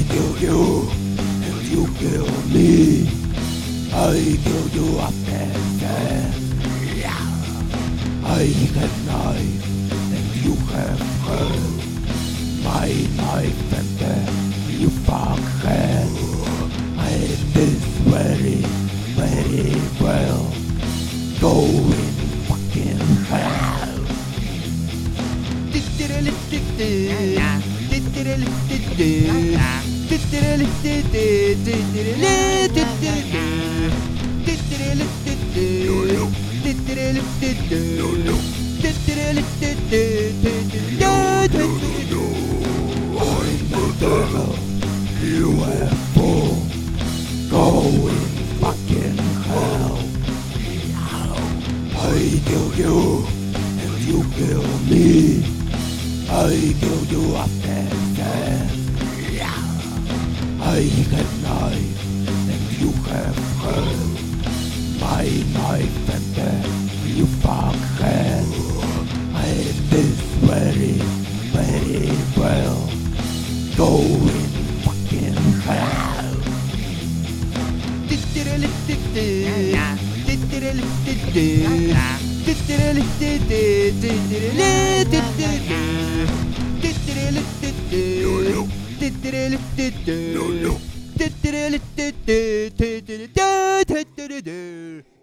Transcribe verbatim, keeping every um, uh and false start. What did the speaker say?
kill you, and you kill me. I kill you up and down. I have knife, and you have hurt. My knife and then you fuck head. I this very, very well. Go in fucking hell. I'm the devil, you have fool. Go in fucking hell. I kill you, and you kill me. I kill you up and down. I have knife, and you have hurt. My knife and then you fuck head. I this very, very well. Go in fucking hell. No, no.